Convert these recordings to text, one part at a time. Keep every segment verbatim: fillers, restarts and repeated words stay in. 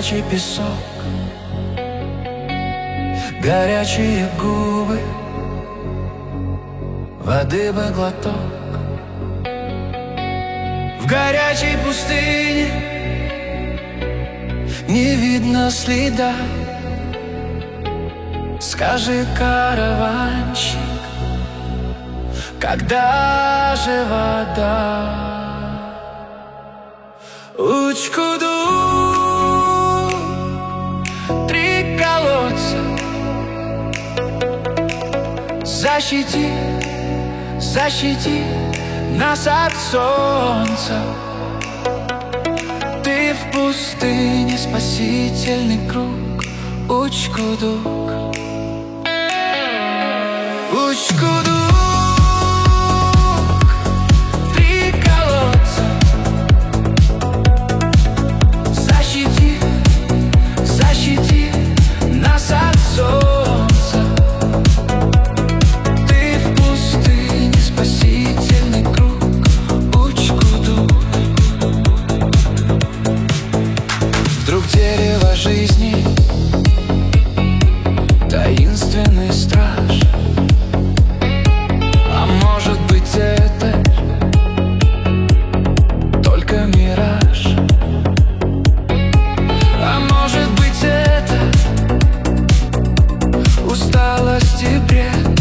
горячий песок, горячие губы, воды бы глоток. В горячей пустыне не видно следа. Скажи, караванщик, когда же вода? Учкудук, три колодца, защити, защити нас от солнца. Ты в пустыне, спасительный круг. Учкудук, Учкудук, три колодца, защити, защити нас от солнца. Ты в пустыне, спасительный круг. Учкудук. Вдруг дерево жизни, таинственный страж. А может быть, это только мираж. А может быть, это усталость и бред.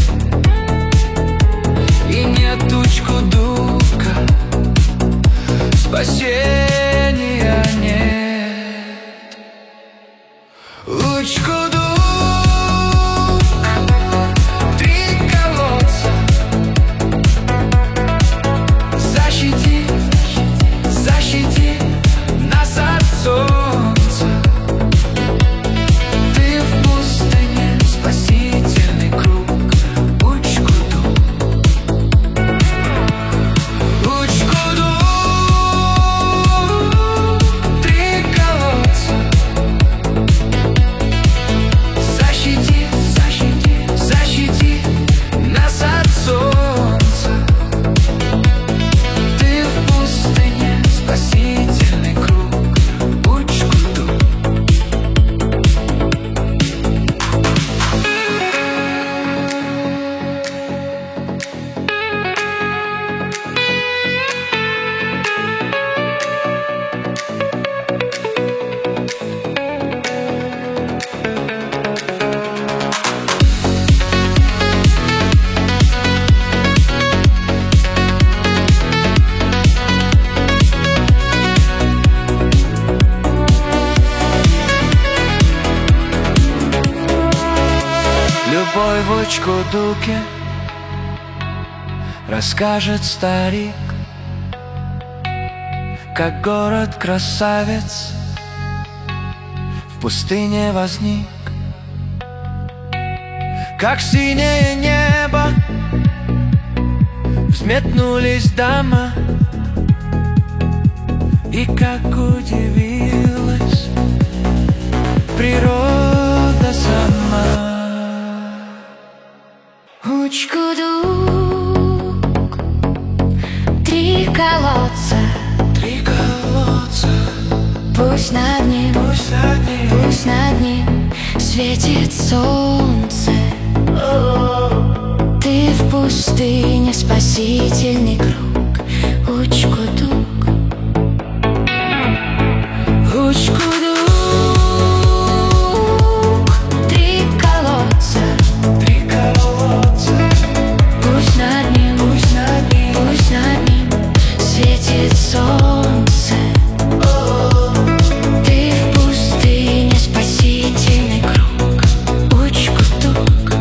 И нет Учкудука, спасения нет. Учкудук, любовь в Учкудуке расскажет старик, как город-красавец в пустыне возник, как синее небо взметнулись дома, и как удивилась природа сама. Учкудук, три колодца, три колодца, пусть над ним, пусть над ним, пусть над ним светит солнце. Ты в пустыне, спасительный круг. Учкудук, Учкудук, три колодца, три колодца, пусть над ним, пусть над ним, пусть над ним светит солнце. Ты в пустыне, спасительный круг. Учкудук.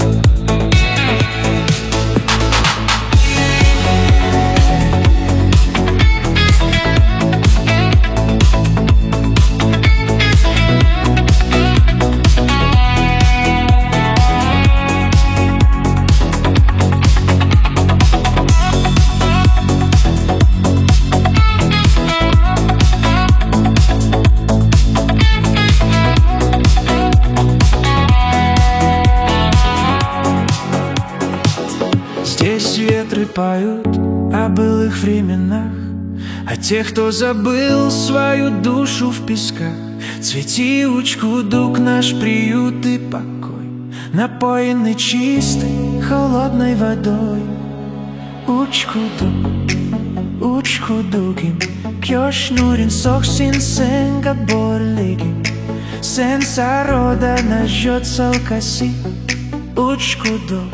Здесь ветры поют о былых временах, о тех, кто забыл свою душу в песках. Цвети, учкудук, наш приют и покой, напоенный чистой, холодной водой. Учкудук, учкудугим, кёшнурин сохсин сенга борлигим, сенса рода нажет салкаси. Учкудук,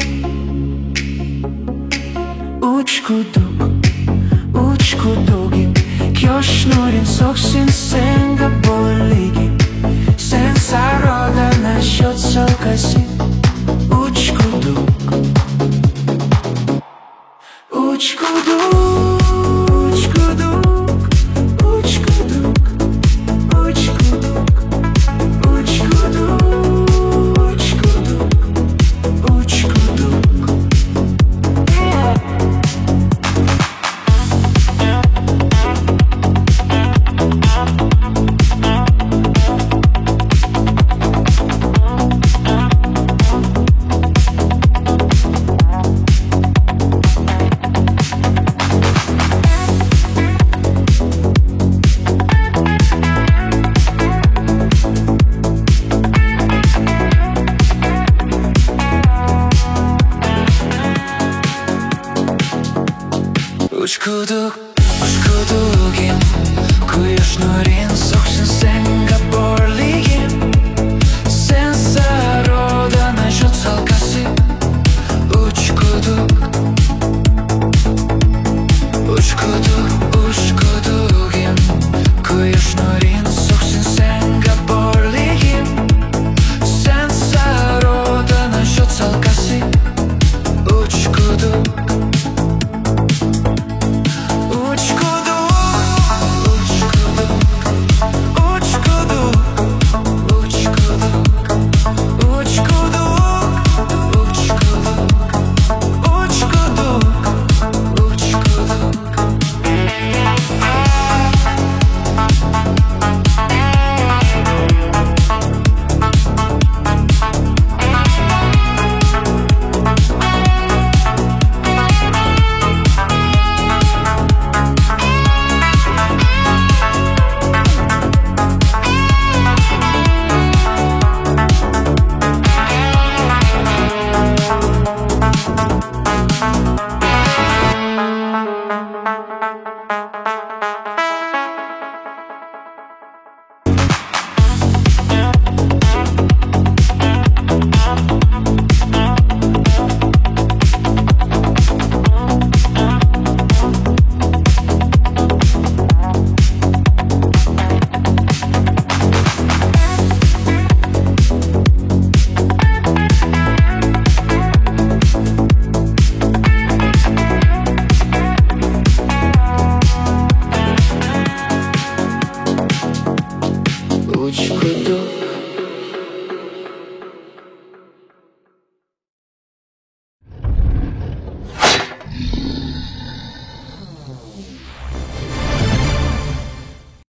учкудук, учкудугим, кёшнурин сохсин сенга борлигим, сенса рода нажет салкаси. Учкудук, учкудук, учкудук, учкудук, учкудук, учкудук, учкудук, учкудук. Учкудук, учкудугим, куеш нурин